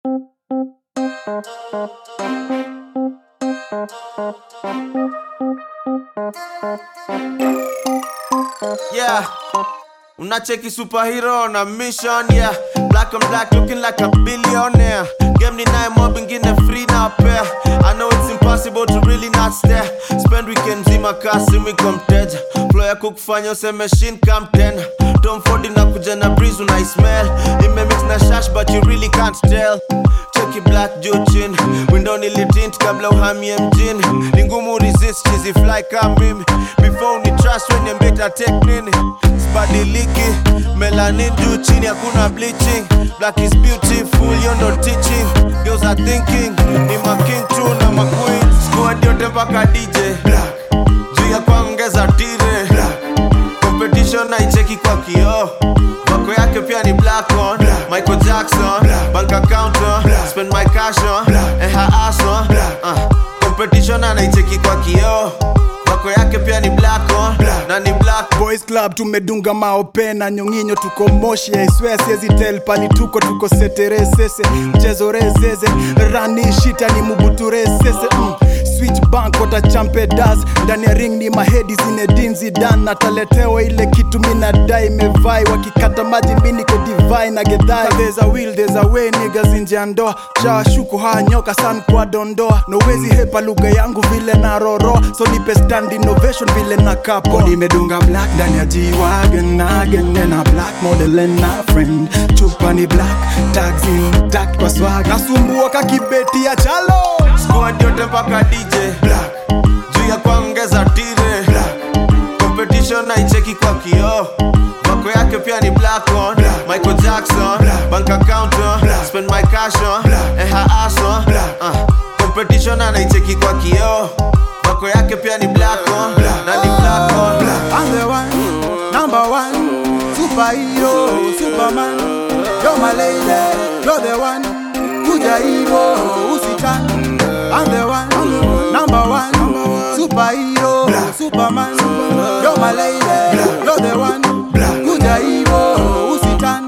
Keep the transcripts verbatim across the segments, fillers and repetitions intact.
Yeah, unacheki superhero on a mission, yeah. Black and black looking like a billionaire. Game ni nae mob ingine free na pair. I know it's impossible to really not stare. Spend weekend zima kasi wiko mteja. Flow ya kukufanya useme shin come ten. Tom Ford inakuja na breeze unai smell. Ime mix na shash but you really can't tell. Checky black juu chin. Window nilitint kabla uhamie mjini. Ni ngumu resist cheesy fly kama mimi. Before ni trust when you better take nini. Sibadiliki melanin juu chini hakuna bleaching. Black is beautiful, you're not teaching. Girls are thinking ni ma king true na ma queen. Squad yote mpaka D J black. Juu ya kuongeza tire black. Competition na icheki kwa kioo. Wako yake pia ni black on black. Michael Jackson black. Bank account on black. Spend my cash on black. And her ass on black. Uh. Competition na icheki kwa kioo. Wako yake pia ni black on black. Na ni black Boys Club tumedunga maope na nyonginyo tuko moshi. I swear siezi tell pali tuko tuko setere sese. Mchezo rezeze rani shita ni mubuture sese mm. Switch bank wata champe daz. Ndani ya ring ni mahedi zine dinzi dan. Nataletewa ile kitu mina dai mevai. Wakikata maji mini ko divine na gedai. There's a will, there's a way niggas inje andoa. Cha shuku haa nyoka san kwa dondoa. No wezi hepa lugha yangu vile na roro. So nipe stand innovation vile na kapo. Nimedunga black ndani ya G-Wagon again. And a black model and a friend. Chupa ni black, tags intact kwa swag. Nasumbua kakibeti ya chalo. Squad yote mpaka D J black. Juu ya kuongeza tire black. Competition na icheki kwa kioo. Wako yake pia ni black on black. Michael Jackson black. Bank account on black. Spend my cash on black. And her ass on black. Uh. Competition na icheki kwa kioo. Wako yake pia ni black on black. Na ni black on black. I'm the one, number one, superhero, superman. You're my lady, you're the one. Kuja hivo, usitan. I'm the one, number one, superhero, superman. You're my lady, you're the one. Kuja hivo, usitan.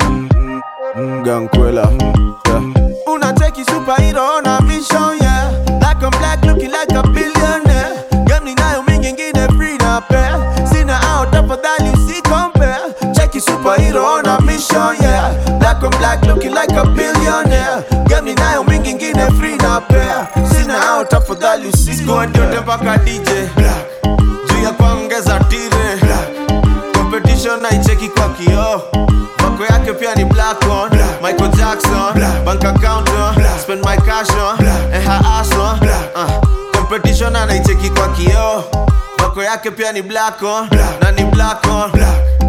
Gankwela, yeah. Unacheki superhero on a mission, yeah. Black and black looking like a billionaire. Game ni nayo mingi ingine free na pair. Sina out afadhali usi compare. Cheki superhero on a mission, yeah. Black and black looking like a billionaire. Game ni nayo mingi ingine free na pair. Sina out afadhali usi squad yote mpaka D J black. Juu ya kuongeza tire black. Competition na icheki kwa kioo. Wako yake pia ni black on black. Michael Jackson black. Bank account on black. Spend my cash on black. And her ass on black. Uh. Competition na icheki kwa kioo. Wako yake pia ni black on black. Na ni black on black.